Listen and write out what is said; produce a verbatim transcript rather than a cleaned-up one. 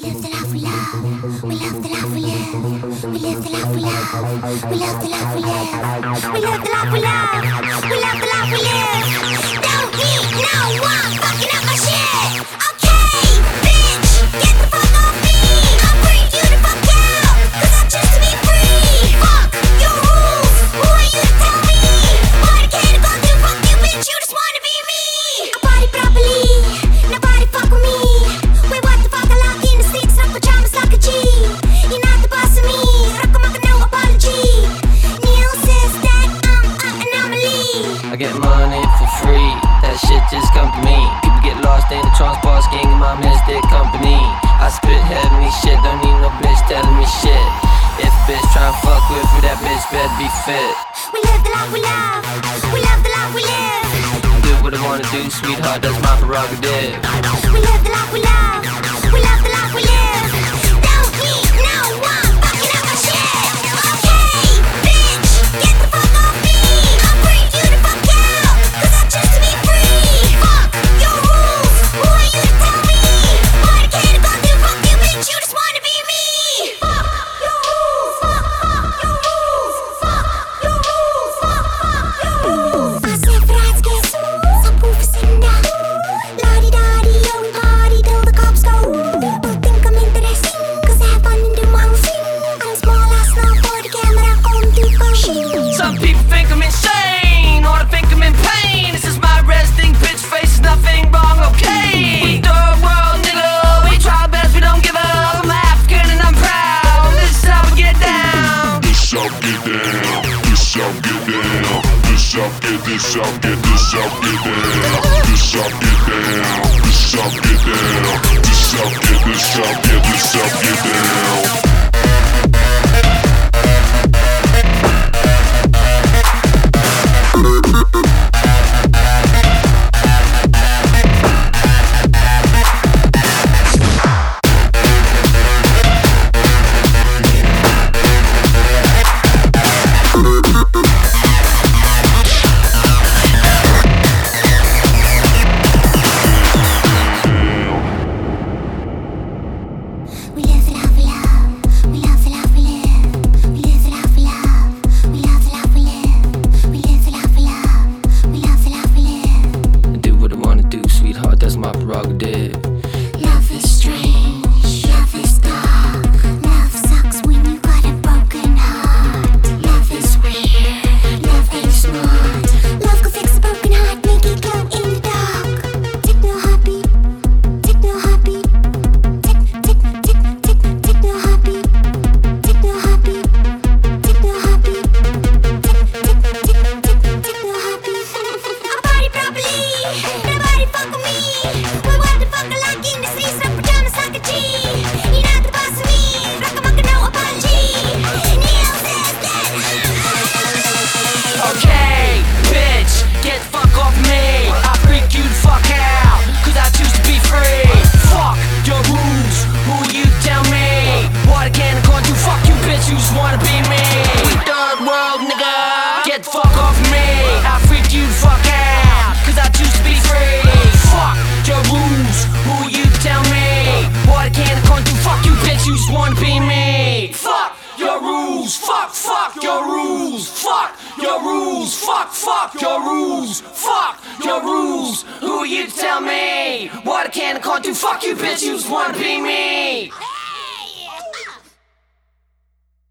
live the life we love. We love the life we live. We live the life we love. We love the life we live. We live the life we love. We love the life we live. Don't need no one fucking up my shit. Okay, bitch, get the fuck off me. I'll bring you the fuck out, 'cause I choose to be free. Fuck your rules. Who are you to tell me what I can go do? Fuck you, bitch. You just wanna be me. I party properly. Nobody fuck with me. Wait, what the fuck? I lock in the streets, rock pajamas like a G. You're not the boss of me. Rock 'em up, no apology. Neil says that I'm an anomaly. I get money for free, that shit just come to me. People get lost in the transport gang in my mystic company. I spit heavy shit, don't need no bitch telling me shit. If a bitch try to fuck with me, that bitch better be fit. We live the life we love. We love the life we live. Do what I wanna do, sweetheart, that's my prerogative. We live the life we love. We love the life we live. Don't need no one fucking up my shit. Okay, bitch, get the fuck off me. I'll bring you the fuck out, 'cause I choose to be free. Fuck your rules. Who are you to tell me what I can go do? Fuck you, bitch. You just wanna be me. Fuck your rules. Fuck, fuck your rules. Fuck your rules. Fuck, fuck your rules. I said Franskis, some poofs in the la-di-da-di, yo, we party till the cops go. People think I'm interesting, 'cause I have fun and do my own thing. I'm small ass now for the camera on the phone. Some people think I'm insane, or I think I'm in pain. This is my resting bitch face, nothing wrong, okay? We third world, nigga, we try our best, we don't give up. I'm African and I'm proud, this is how we get down. This how get down, this how get down, this how get, this how get, this how get down, this how get down, this how get down, this how get, this how get, this how get down. We live the life we love. We love the life we live. We live the life we love. We love the life we live. We live the life we love. We love the life we live. Do what I wanna do, sweetheart, that's my prerogative. Love is strange. Love is dark. Love sucks when you got a broken heart. Love is weird. Love ain't smart. Love could fix a broken heart, make it glow in the dark. Techno heartbeat. Techno heartbeat. Tick, tick, tick, tick, techno heartbeat. Techno heartbeat. Techno heartbeat. Tick, tick, tick, tick, techno heartbeat. I party properly. Nobody fuck with me. We what the fuck I like in the streets, rock pajamas like a G. You're not the boss of me. Rock 'em up, no apology. Neil says that I'm Okay, bitch, get the fuck off me. I freak you the fuck out, 'cause I choose to be free. Fuck your rules, who you tell me what I can and can't do? Fuck you, bitch, you just wanna be me. Third world, nigga, get the fuck off me. I freak you the fuck out, 'cause I choose to be free. Fuck your rules, who you tell me what I can and can't do? Fuck you, bitch, you just wanna be me. Fuck your rules, fuck, fuck your rules, fuck your rules, fuck, fuck your rules, fuck your rules. Who are you to tell me what I can and can't do? Fuck you, bitch, you just wanna be me.